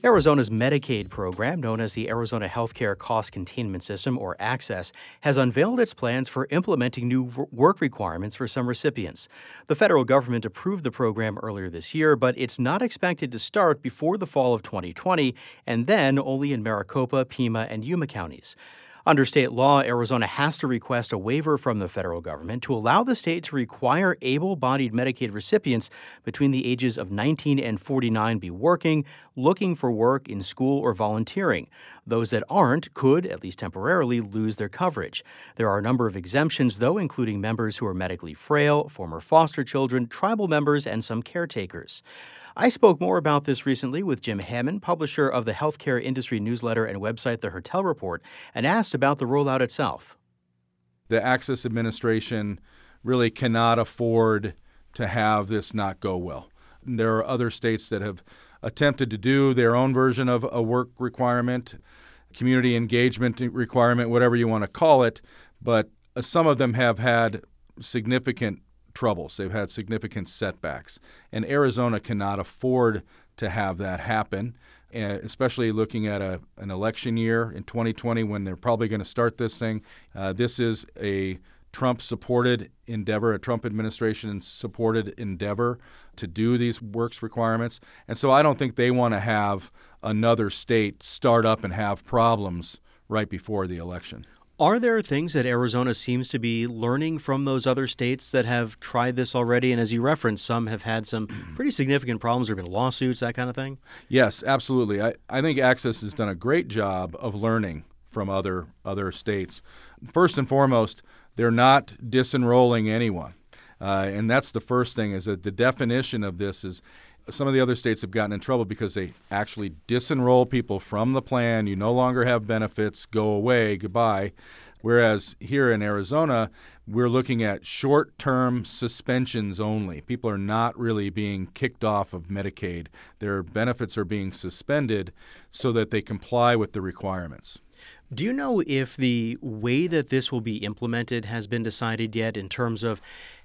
Arizona's Medicaid program, known as the Arizona Healthcare Cost Containment System, or ACCESS, has unveiled its plans for implementing new work requirements for some recipients. The federal government approved the program earlier this year, but it's not expected to start before the fall of 2020, and then only in Maricopa, Pima, and Yuma counties. Under state law, Arizona has to request a waiver from the federal government to allow the state to require able-bodied Medicaid recipients between the ages of 19 and 49 be working, looking for work in school, or volunteering. Those that aren't could, at least temporarily, lose their coverage. There are a number of exemptions, though, including members who are medically frail, former foster children, tribal members, and some caretakers. I spoke more about this recently with Jim Hammond, publisher of the healthcare industry newsletter and website The Hertel Report, and asked about the rollout itself. The ACCESS administration really cannot afford to have this not go well. There are other states that have attempted to do their own version of a work requirement, community engagement requirement, whatever you want to call it, but some of them have had significant troubles. They've had significant setbacks. And Arizona cannot afford to have that happen, especially looking at an election year in 2020 when they're probably going to start this thing. This is a Trump-supported endeavor, a Trump administration-supported endeavor to do these works requirements. And so I don't think they want to have another state start up and have problems right before the election. Are there things that Arizona seems to be learning from those other states that have tried this already? And as you referenced, some have had some pretty significant problems. There have been lawsuits, that kind of thing? Yes, absolutely. I think ACCESS has done a great job of learning from other states. First and foremost, they're not disenrolling anyone. And that's the first thing, is that the definition of this is some of the other states have gotten in trouble because they actually disenroll people from the plan. You no longer have benefits. Go away. Goodbye. Whereas here in Arizona, we're looking at short-term suspensions only. People are not really being kicked off of Medicaid. Their benefits are being suspended so that they comply with the requirements. Do you know if the way that this will be implemented has been decided yet in terms of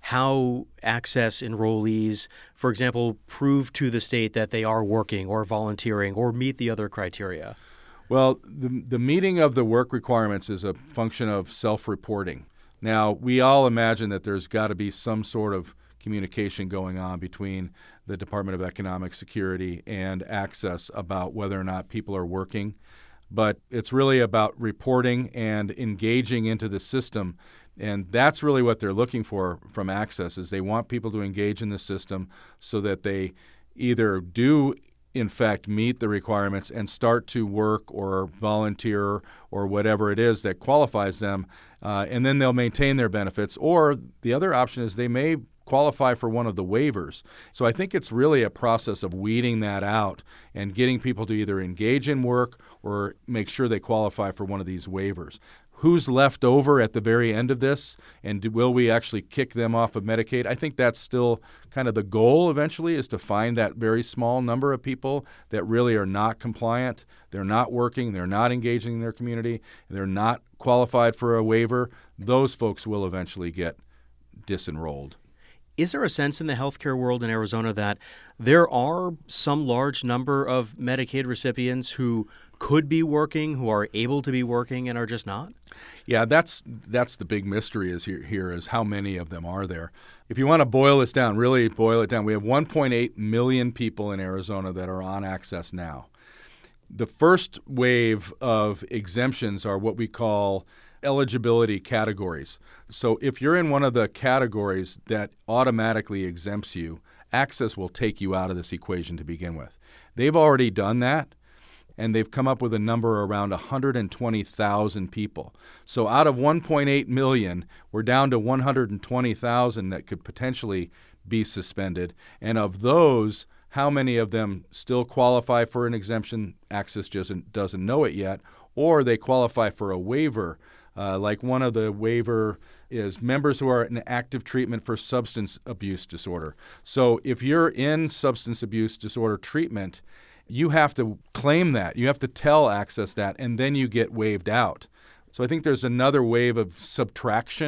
how ACCESS enrollees, for example, prove to the state that they are working or volunteering or meet the other criteria? Well, the meeting of the work requirements is a function of self-reporting. Now, we all imagine that there's got to be some sort of communication going on between the Department of Economic Security and ACCESS about whether or not people are working. But it's really about reporting and engaging into the system. And that's really what they're looking for from ACCESS, is they want people to engage in the system so that they either do, in fact, meet the requirements and start to work or volunteer or whatever it is that qualifies them, and then they'll maintain their benefits. Or the other option is they may qualify for one of the waivers. So I think it's really a process of weeding that out and getting people to either engage in work or make sure they qualify for one of these waivers. Who's left over at the very end of this, and will we actually kick them off of Medicaid? I think that's still kind of the goal eventually, is to find that very small number of people that really are not compliant, they're not working, they're not engaging in their community, they're not qualified for a waiver. Those folks will eventually get disenrolled. Is there a sense in the healthcare world in Arizona that there are some large number of Medicaid recipients who could be working, who are able to be working, and are just not? Yeah, that's the big mystery here is how many of them are there. If you want to boil this down, really boil it down, we have 1.8 million people in Arizona that are on ACCESS now. The first wave of exemptions are what we call eligibility categories. So if you're in one of the categories that automatically exempts you, ACCESS will take you out of this equation to begin with. They've already done that, and they've come up with a number around 120,000 people. So out of 1.8 million, we're down to 120,000 that could potentially be suspended. And of those, how many of them still qualify for an exemption? ACCESS doesn't know it yet, or they qualify for a waiver. Like one of the waiver is members who are in active treatment for substance abuse disorder. So if you're in substance abuse disorder treatment, you have to claim that. You have to tell ACCESS that, and then you get waived out. So I think there's another wave of subtraction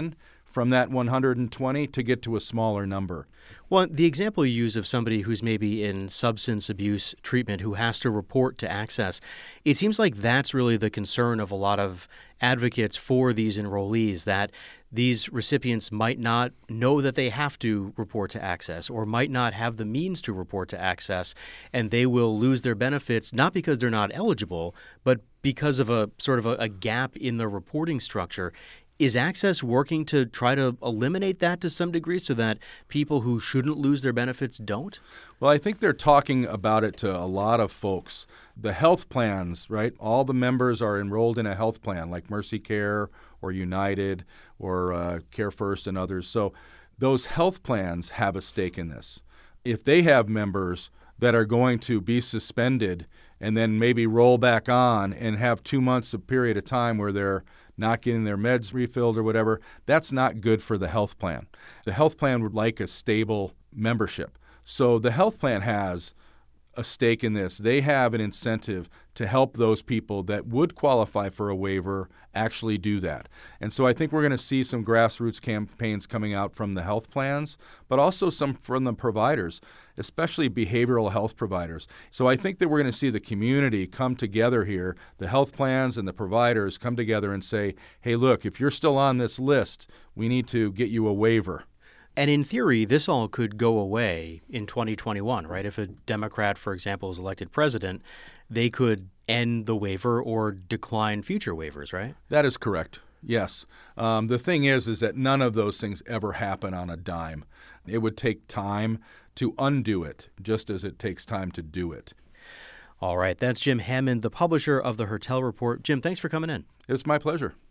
from that 120 to get to a smaller number. Well, the example you use of somebody who's maybe in substance abuse treatment who has to report to Access, it seems like that's really the concern of a lot of advocates for these enrollees, that these recipients might not know that they have to report to Access or might not have the means to report to Access, and they will lose their benefits not because they're not eligible, but because of a sort of a gap in the reporting structure. Is Access working to try to eliminate that to some degree so that people who shouldn't lose their benefits don't? Well, I think they're talking about it to a lot of folks. The health plans, right? All the members are enrolled in a health plan like Mercy Care or United or Care First and others. So those health plans have a stake in this. If they have members that are going to be suspended and then maybe roll back on and have 2 months of period of time where they're not getting their meds refilled or whatever, that's not good for the health plan. The health plan would like a stable membership. So the health plan has a stake in this. They have an incentive to help those people that would qualify for a waiver actually do that. And so I think we're going to see some grassroots campaigns coming out from the health plans, but also some from the providers, especially behavioral health providers. So I think that we're going to see the community come together here, the health plans and the providers come together and say, hey, look, if you're still on this list, we need to get you a waiver. And in theory, this all could go away in 2021, right? If a Democrat, for example, is elected president, they could end the waiver or decline future waivers, right? That is correct. Yes. The thing is that none of those things ever happen on a dime. It would take time to undo it, just as it takes time to do it. All right. That's Jim Hammond, the publisher of the Hertel Report. Jim, thanks for coming in. It was my pleasure.